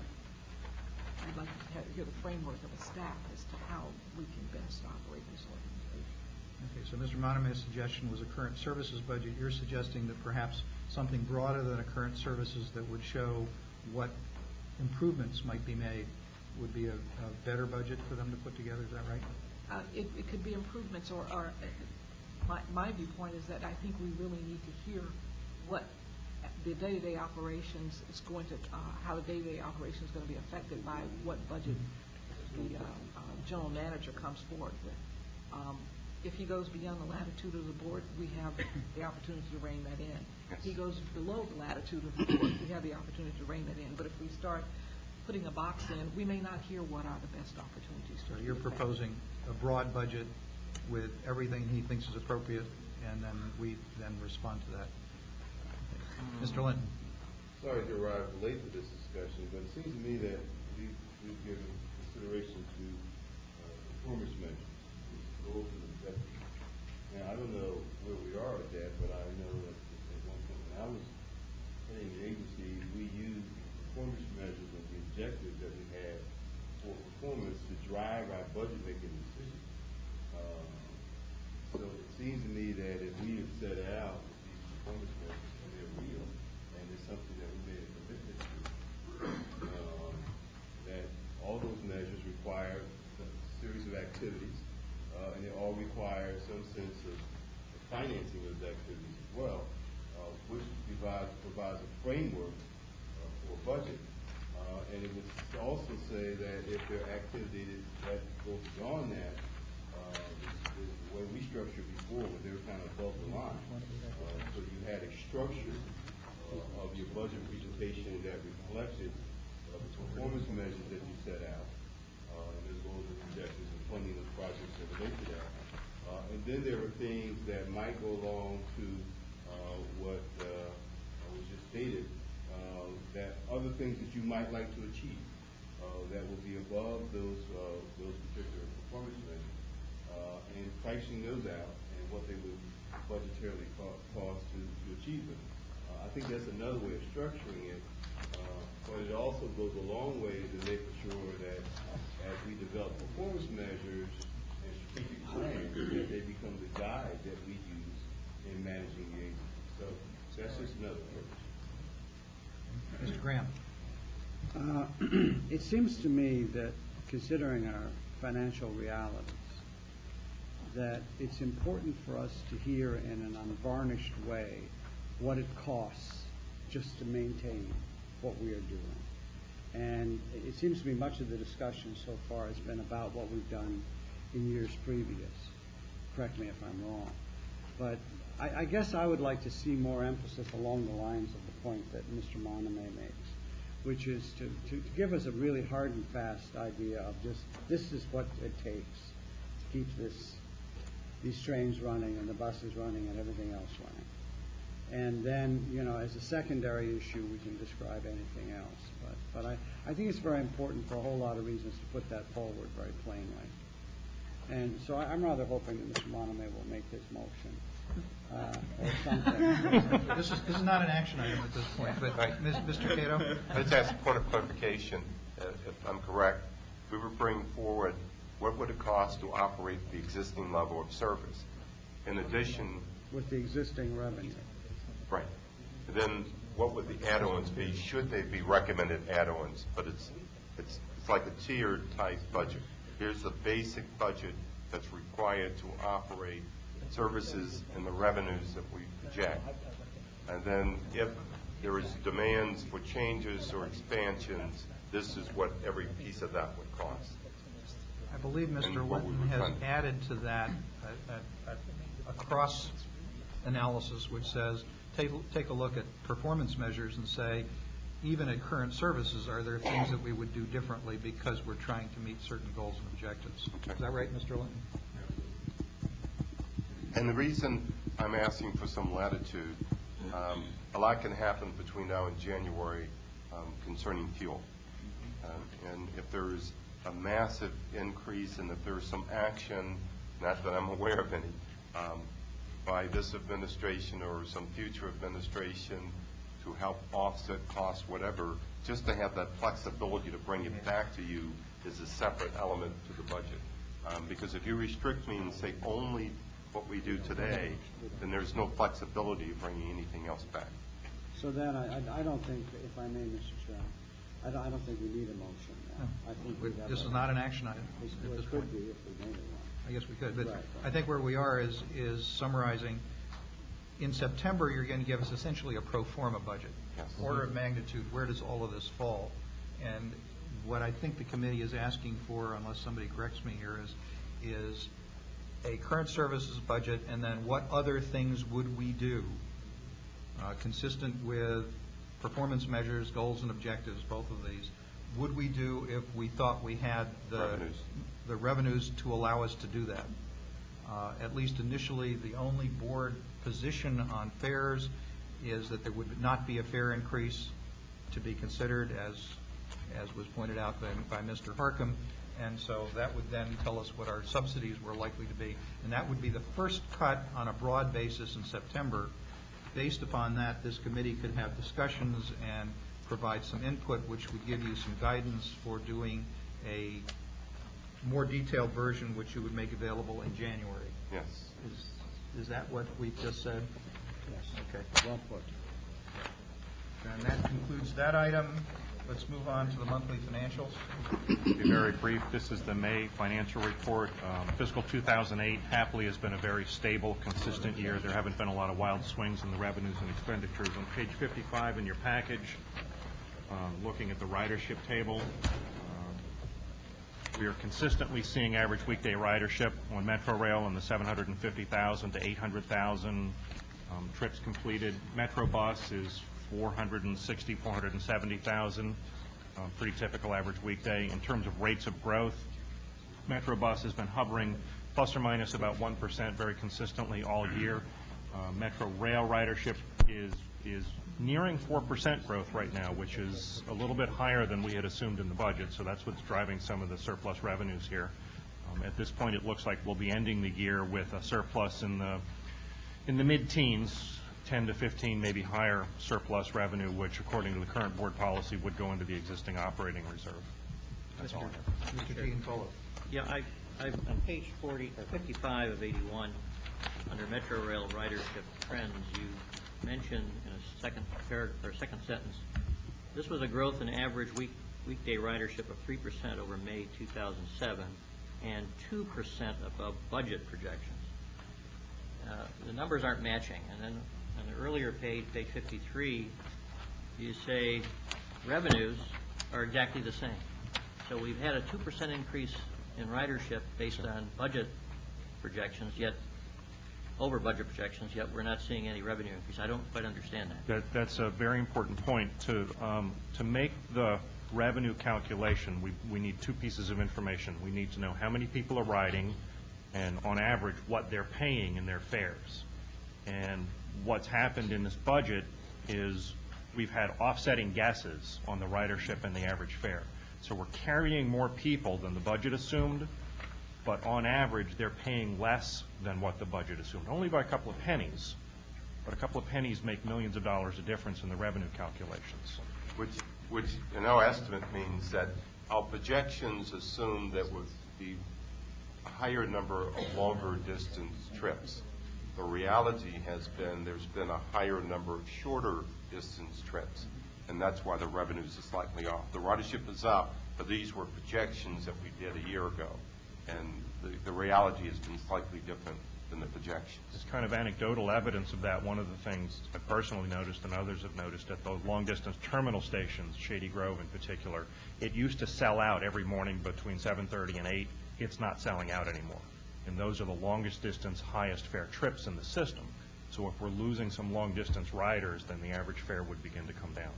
I'd like to have, hear the framework of the staff as to how we can best operate this organization. Okay, so Mister Monomay's suggestion was a current services budget. You're suggesting that perhaps something broader than a current services that would show what improvements might be made would be a, a better budget for them to put together. Is that right? Uh, it, it could be improvements, or, or uh, my, my viewpoint is that I think we really need to hear what the day-to-day operations is going to, uh, how the day-to-day operation is going to be affected by what budget the uh, uh, general manager comes forward with. Um, if he goes beyond the latitude of the board, we have the opportunity to rein that in. If he goes below the latitude of the board, we have the opportunity to rein that in. But if we start putting a box in, we may not hear what are the best opportunities to So do you're that. proposing a broad budget with everything he thinks is appropriate, and then we then respond to that. Mister Linton. Sorry to arrive late to this discussion, but it seems to me that we've, we've given consideration to uh, performance measures, goals and objectives. Now, I don't know where we are at that, but I know that at one point when I was heading the agency, we used performance measures and the objectives that we had for performance to drive our budget-making decisions. Uh, so it seems to me that if we have set out these performance measures, and they're real, and it's something that we made a commitment to, um, that all those measures require a series of activities, uh, and they all require some sense of, of financing those activities as well, uh, which provides, provides a framework uh, for a budget. Uh, and it would also say that if there are activities that go beyond that, uh, the, the way we structured before, where they were kind of above the line. Uh, so you had a structure uh, of your budget presentation that reflected uh, the performance measures that you set out, uh, and as well as the projections and funding of projects that relate to that. Uh, and then there are things that might go along to uh, what uh, was just stated, uh, that other things that you might like to achieve uh, that will be above those uh, those particular performance measures, uh, and pricing those out and what they would budgetarily co- cost to, to achieve them. Uh, I think that's another way of structuring it, uh, but it also goes a long way to making sure that as we develop performance measures and strategic plans, that they become the guide that we use in managing the agency. So that's just another approach. Mister Graham. Uh, It seems to me that, considering our financial realities, that it's important for us to hear in an unvarnished way what it costs just to maintain what we are doing. And it seems to me much of the discussion so far has been about what we've done in years previous. Correct me if I'm wrong. But I, I guess I would like to see more emphasis along the lines of the point that Mister Monamay makes, which is to, to, to give us a really hard and fast idea of just this is what it takes to keep this these trains running and the buses running and everything else running. And then, you know, as a secondary issue, we can describe anything else. But, but I, I think it's very important for a whole lot of reasons to put that forward very plainly. And so I- I'm rather hoping that Mister Monterey will make this motion, uh, or something. This is, this is not an action item at this point, but Right. Miz- Mister Cato? Let's ask a point of clarification, uh, if I'm correct. We were bringing forward, what would it cost to operate the existing level of service? In addition, With the existing revenue. right, then what would the add-ons be, should they be recommended add-ons? But it's, it's, it's like a tiered type budget. Here's the basic budget that's required to operate services and the revenues that we project. And then if there is demands for changes or expansions, this is what every piece of that would cost. I believe Mister And what we Linton would has fund. added to that a, a, a, a cross analysis which says, take, take a look at performance measures and say, even at current services, are there things that we would do differently because we're trying to meet certain goals and objectives? Is that right, Mister Linton? And the reason I'm asking for some latitude, um, a lot can happen between now and January um, concerning fuel. Um, and if there's a massive increase and if there's some action, not that I'm aware of any, um, by this administration or some future administration to help offset costs, whatever, just to have that flexibility to bring it back to you is a separate element to the budget. Um, because if you restrict me and say only what we do today, then there's no flexibility of bringing anything else back. So then I, I- I don't think, if I may, Mister Chairman, I don't, I don't think we need a motion now. I think we have This a- is not an action item This at this could point. be if we made it one. I guess we could, but Right, right. I think where we are is, is summarizing. In September, you're going to give us essentially a pro forma budget. Yes. Order of magnitude, where does all of this fall? And what I think the committee is asking for, unless somebody corrects me here, is, is a current services budget, and then what other things would we do uh, consistent with performance measures, goals and objectives, both of these, would we do if we thought we had the Revenues. the revenues to allow us to do that? Uh, At least initially, the only board position on fares is that there would not be a fare increase to be considered, as as was pointed out by, by Mister Harcum, and so that would then tell us what our subsidies were likely to be, and that would be the first cut on a broad basis in September. Based upon that, this committee could have discussions and provide some input, which would give you some guidance for doing a more detailed version, which you would make available in January. Yes. Is, is that what we've just said? Yes. Okay. Well put. And that concludes that item. Let's move on to the monthly financials. To be very brief, this is the May financial report. Um, Fiscal two thousand eight happily has been a very stable, consistent year. There haven't been a lot of wild swings in the revenues and expenditures. On page fifty-five in your package, um, looking at the ridership table, um, we are consistently seeing average weekday ridership on Metro Rail in the seven hundred fifty thousand to eight hundred thousand um, trips completed. Metro Bus is four hundred sixty, four hundred seventy thousand, um, pretty typical average weekday. In terms of rates of growth, Metro Bus has been hovering plus or minus about one percent very consistently all year. Uh, Metro Rail ridership is is nearing four percent growth right now, which is a little bit higher than we had assumed in the budget, so that's what's driving some of the surplus revenues here. Um, at this point, it looks like we'll be ending the year with a surplus in the in the mid-teens, ten to fifteen, maybe higher surplus revenue, which according to the current board policy would go into the existing operating reserve. That's all I have. Mister Giancarlo. Yeah, I, I, on page forty, or fifty-five of eighty-one, under Metro Rail ridership trends, you mentioned in a second paragraph, or second sentence, this was a growth in average week, weekday ridership of three percent over May two thousand seven and two percent above budget projections. Uh, the numbers aren't matching. And then on the earlier page, page fifty-three, you say revenues are exactly the same. So we've had a two percent increase in ridership based on budget projections, yet over budget projections, yet we're not seeing any revenue increase. I don't quite understand that. That, that's a very important point. To, um, to make the revenue calculation, we, we need two pieces of information. We need to know how many people are riding and, on average, what they're paying in their fares. And what's happened in this budget is we've had offsetting guesses on the ridership and the average fare. So we're carrying more people than the budget assumed, but on average, they're paying less than what the budget assumed, only by a couple of pennies. But a couple of pennies make millions of dollars of difference in the revenue calculations. Which, which in our estimate means that our projections assume that with the higher number of longer distance trips, the reality has been there's been a higher number of shorter distance trips, and that's why the revenues are slightly off. The ridership is up, but these were projections that we did a year ago, and the, the reality has been slightly different than the projections. It's kind of anecdotal evidence of that. One of the things I personally noticed and others have noticed at the long-distance terminal stations, Shady Grove in particular, it used to sell out every morning between seven thirty and eight. It's not selling out anymore. And those are the longest distance, highest fare trips in the system. So if we're losing some long distance riders, then the average fare would begin to come down.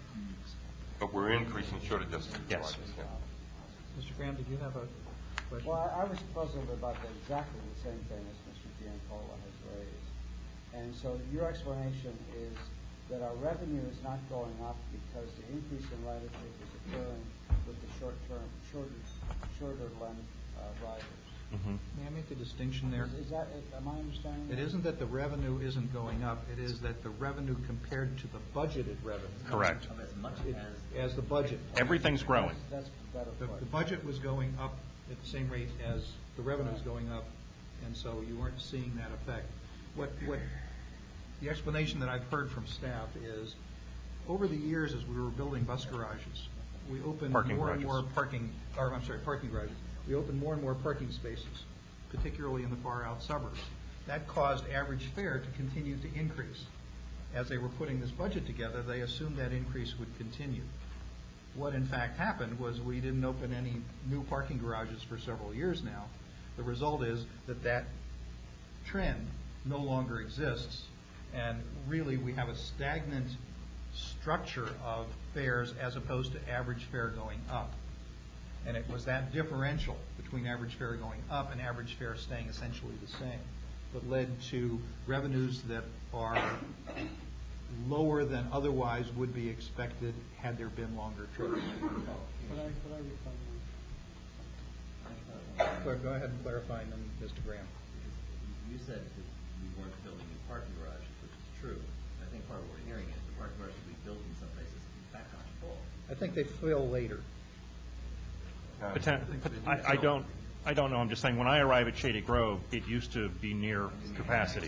But we're increasing shorter distance Yes. riders. Yeah. Mister Graham, did you have a question? Well, I I was puzzled about the- exactly the same thing as Mister Giancola has raised. And so your explanation is that our revenue is not going up because the increase in ridership is occurring with the short-term, shorter, shorter length uh, riders. Mm-hmm. May I make a distinction there? Is- Is that, am I understanding? It that? isn't that the revenue isn't going up, it is that the revenue compared to the budgeted revenue. Correct. Of as much It- as As the budget. Everything's growing. That's better The, put. the budget was going up at the same rate as the revenue was going up, and so you weren't seeing that effect. What, what, the explanation that I've heard from staff is, over the years as we were building bus garages, we opened Parking more and garages. more parking, or I'm sorry, parking garages. We opened more and more parking spaces, particularly in the far out suburbs. That caused average fare to continue to increase. As they were putting this budget together, they assumed that increase would continue. What in fact happened was we didn't open any new parking garages for several years now. The result is that that trend no longer exists, and really we have a stagnant structure of fares as opposed to average fare going up. And it was that differential between average fare going up and average fare staying essentially the same that led to revenues that are lower than otherwise would be expected had there been longer trips. Could I, could I refine Clear- Go ahead and clarify, and then Mister Graham. You said that we weren't building new parking garages, which is true. I think part of what we're hearing is the parking garages we built in some places, in fact, aren't full. I think they fill later. Uh, Poten- I, I don't, I don't know. I'm just saying, when I arrive at Shady Grove, it used to be near capacity.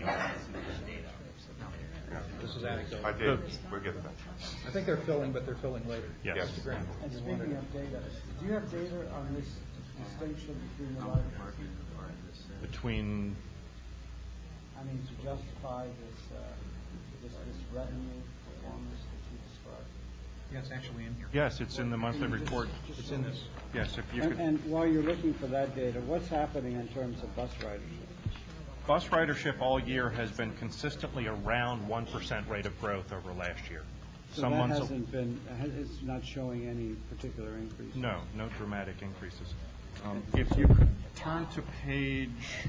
This is anecdotal. I did, we'll get that. I think they're filling, but they're filling later. Yes. Yes. Mister Graham. And speaking of data, do you have data on this distinction between the riders? Between, I mean, to justify this, uh, this, this revenue performance that you described? Yeah, it's actually in here. yes, it's in the monthly report. It's in this. Yes, if you And, could. and while you're looking for that data, what's happening in terms of bus ridership? Bus ridership all year has been consistently around one percent rate of growth over last year. So Some that months. hasn't been, ha- it's not showing any particular increase? No, no dramatic increases. Um, If you could turn to page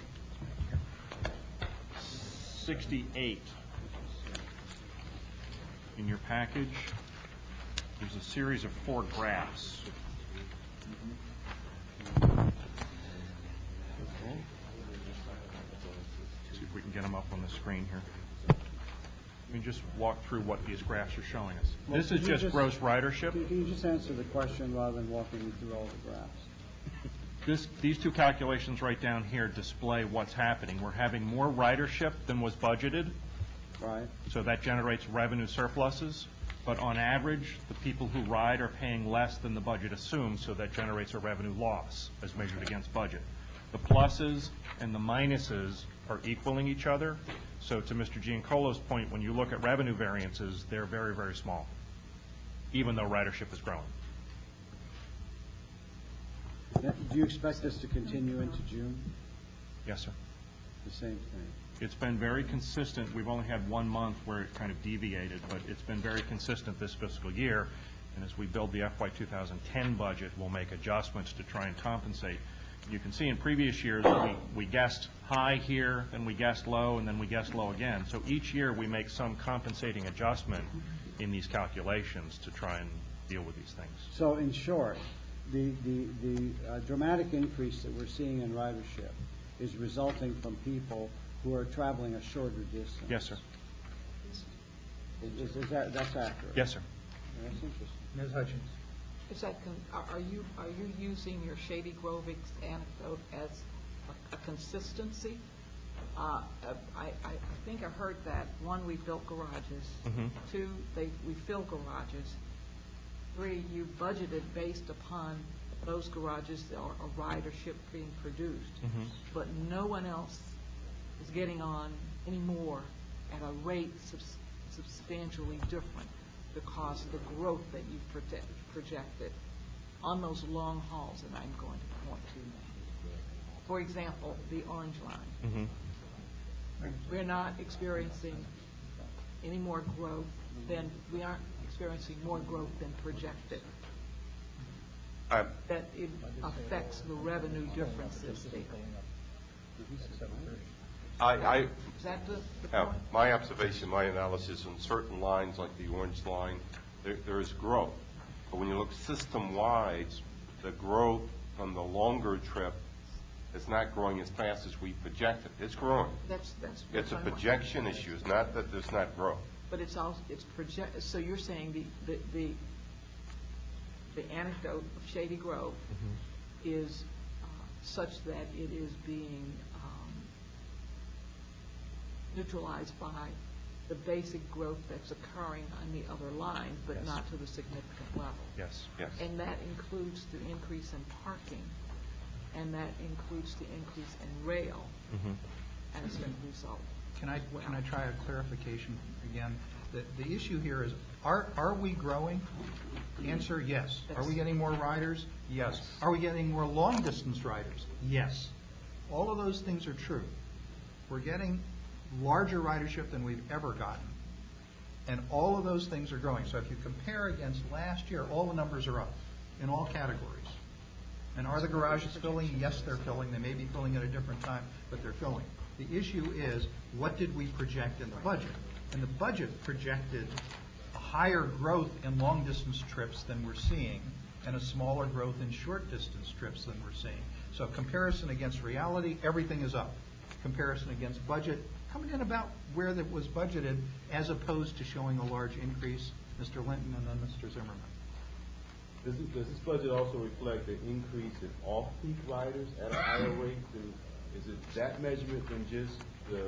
sixty-eight in your package, there's a series of four graphs. See if we can get them up on the screen here. Let me just walk through what these graphs are showing us. Well, This is could you just gross ridership. Can can you just answer the question rather than walking me through all the graphs? This, these two calculations right down here display what's happening. We're having more ridership than was budgeted, Right? so that generates revenue surpluses. But on average, the people who ride are paying less than the budget assumes, so that generates a revenue loss as measured against budget. The pluses and the minuses are equaling each other. So to Mister Giancolo's point, when you look at revenue variances, they're very, very small, even though ridership is growing. Do you expect this to continue into June? Yes, sir. The same thing? It's been very consistent. We've only had one month where it kind of deviated, but it's been very consistent this fiscal year. And as we build the F Y two thousand ten budget, we'll make adjustments to try and compensate. you can see in previous years, we, we guessed high here, then we guessed low, and then we guessed low again. So each year, we make some compensating adjustment in these calculations to try and deal with these things. So in short, the, the, the uh, dramatic increase that we're seeing in ridership is resulting from people who are traveling a shorter distance. Yes, sir. Is, is that, that's accurate? Yes, sir. That's interesting. Miz Hutchins? Is that, con- are are you, are you using your Shady Grove ex- anecdote as a- a consistency? Uh, uh, I, I I think I heard that, one, we built garages. Mhm. Two, they, we fill garages. Three, you budgeted based upon those garages or a ridership being produced. Mhm. But no one else is getting on anymore at a rate subs- substantially different because of the growth that you've prote- projected on those long hauls that I'm going to point to now. For example, the Orange Line. Mhm. We're not experiencing any more growth than, we aren't experiencing more growth than projected. I- That it affects the revenue differences there. I, I, Is that the, the uh, point? my observation, my analysis on certain lines like the Orange Line, there, there is growth. But when you look system-wide, the growth from the longer trip is not growing as fast as we projected. It's growing. That's, that's. It's a that's what I want. projection issue. It's not that there's not growth. But it's also, it's project, so you're saying the, the, the, the anecdote of Shady Grove is uh, such that it is being um, neutralized by the basic growth that's occurring on the other lines, but Yes. not to the significant level. Yes. Yes. And that includes the increase in parking, and that includes the increase in rail Mhm. as a result. Can I, can I try a clarification again? The, the issue here is, are, are we growing? Answer, yes. Are we getting more riders? Yes. Are we getting more long-distance riders? Yes. All of those things are true. We're getting larger ridership than we've ever gotten. And all of those things are growing. So if you compare against last year, all the numbers are up in all categories. And are the garages filling? Yes, they're filling. They may be filling at a different time, but they're filling. The issue is, what did we project in the budget? And the budget projected a higher growth in long-distance trips than we're seeing, and a smaller growth in short-distance trips than we're seeing. So comparison against reality, everything is up. Comparison against budget, coming in about where that was budgeted, as opposed to showing a large increase. Mister Linton and then Mister Zimmerman. Does this, does this budget also reflect an increase in off-peak riders at a higher rate? than- Is it that measurement than just the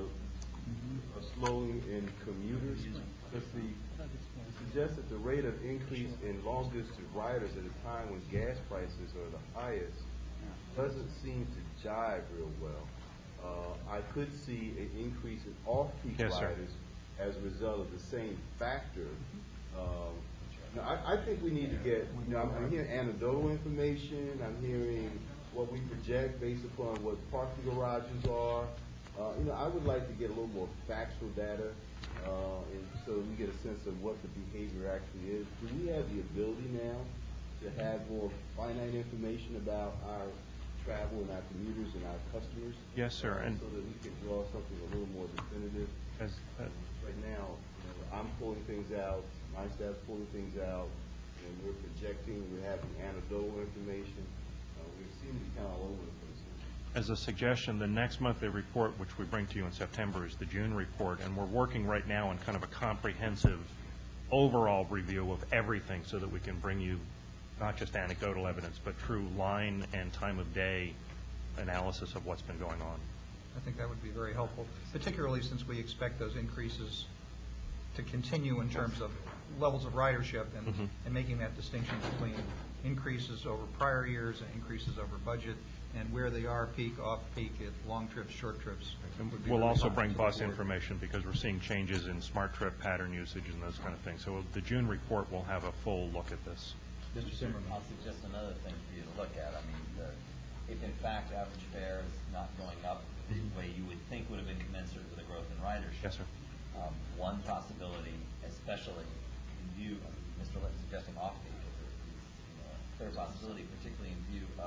a slowing in commuters? Because the, it suggests that the rate of increase in long-distance riders at a time when gas prices are the highest doesn't seem to jive real well. Uh, I could see an increase in off-peak Yes, sir. riders as a result of the same factor. Um, now, I, I think we need to get, you know, I'm, I'm hearing anecdotal information, I'm hearing what we project based upon what parking garages are. Uh, you know, I would like to get a little more factual data, uh, and so we get a sense of what the behavior actually is. Do we have the ability now to have more finite information about our travel and our commuters and our customers? Yes, sir. uh, And so that we can draw something a little more definitive. as, uh, Right now, you know, I'm pulling things out, my staff's pulling things out, and we're projecting, we're having anecdotal information. Uh, we seem to be kind of all over the place. as a suggestion, the next monthly report, which we bring to you in September, is the June report, and we're working right now on kind of a comprehensive overall review of everything so that we can bring you not just anecdotal evidence, but true line and time of day analysis of what's been going on. I think that would be very helpful, particularly since we expect those increases to continue in terms of levels of ridership and, Mhm. and making that distinction between increases over prior years and increases over budget, and where they are peak, off-peak, at long trips, short trips. And would be we'll very also helpful bring to the bus board. information because we're seeing changes in smart trip pattern usage and those kind of things. So the June report will have a full look at this. Mister Zimmerman. I'll suggest another thing for you to look at. I mean, the, if in fact average fare is not going up the way you would think would have been commensurate with the growth in ridership. Yes, sir. Um, one possibility, especially in view of Mister Litton suggesting off-peak, is a, you know, a clear possibility, particularly in view of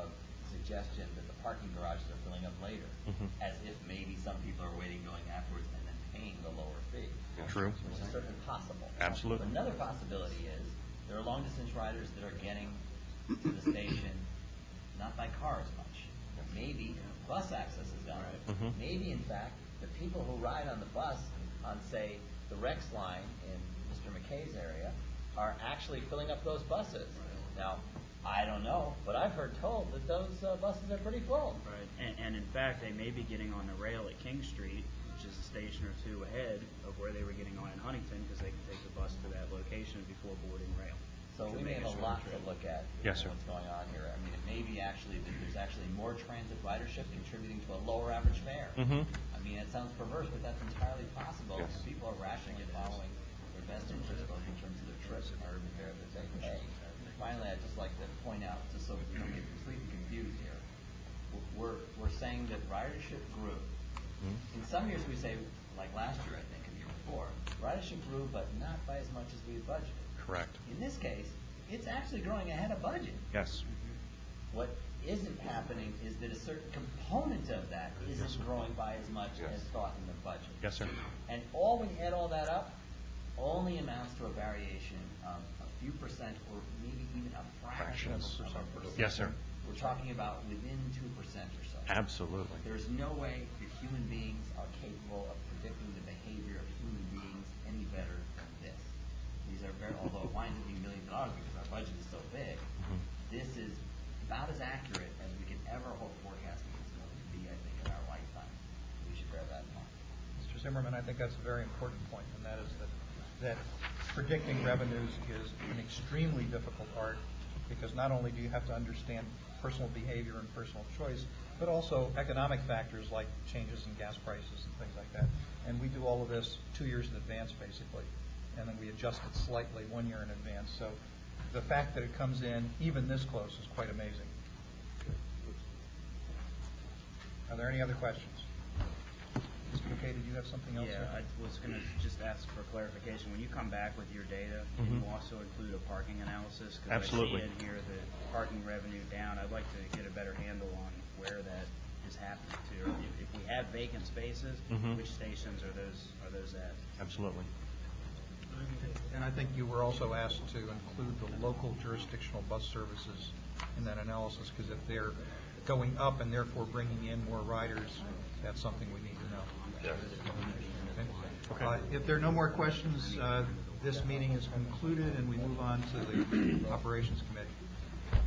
suggestion that the parking garages are filling up later, Mhm. as if maybe some people are waiting, going afterwards, and then paying the lower fee. True. Which is certainly possible. Absolutely. But another possibility is there are long-distance riders that are getting to the station not by car as much. Maybe bus access is done. Mhm. Maybe, in fact, the people who ride on the bus on, say, the Rex line in Mister McKay's area are actually filling up those buses. Now, I don't know, but I've heard told that those uh, buses are pretty full. Right, and, and in fact, they may be getting on the rail at King Street, which is a station or two ahead of where they were getting on in Huntington, because they can take the bus to that location before boarding rail. So we may have a lot to look at. Yes, sir. What's going on here. I mean, it may be actually that there's actually more transit ridership contributing to a lower average fare. Mhm. I mean, it sounds perverse, but that's entirely possible. Yes. People are rationally following their best interest, both in terms of their trips and urban fare that they pay. Finally, I'd just like to point out, just so we don't get completely confused here, we're, we're saying that ridership grew. In some years, we say, like last year, I think, and the year before, ridership grew, but not by as much as we had budgeted. Correct. In this case, it's actually growing ahead of budget. Yes. What isn't happening is that a certain component of that isn't growing by as much Yes. as thought in the budget. Yes, sir. And all, when you add all that up, only amounts to a variation of a few percent or maybe even a fraction of a Fractions. percent. Yes, sir. We're talking about within two percent or so. Absolutely. There's no way that human beings are capable of predicting the behavior of human beings any better than this. These are very, although it winds up being millions of dollars because our budget is so big, this is about as accurate as we can ever hope forecasting is going to be, I think, in our lifetime. We should bear that in mind. Mister Zimmerman, I think that's a very important point, and that is that, that predicting revenues is an extremely difficult art, because not only do you have to understand personal behavior and personal choice, but also economic factors like changes in gas prices and things like that. And we do all of this two years in advance, basically, and then we adjust it slightly one year in advance. So the fact that it comes in even this close is quite amazing. Are there any other questions? Mister McKay, did you have something else? Yeah, I was going to just ask for clarification. When you come back with your data, can Mhm. you also include a parking analysis? 'Cause Absolutely. I see in here the parking revenue down. I'd like to get a better handle on where that is happening to. Or If, if we have vacant spaces, Mhm. which stations are those are those at? Absolutely. And I think you were also asked to include the local jurisdictional bus services in that analysis, because if they're going up and therefore bringing in more riders, that's something we need to know. Yes. Okay. Uh, If there are no more questions, uh, this meeting is concluded, and we move on to the Operations Committee.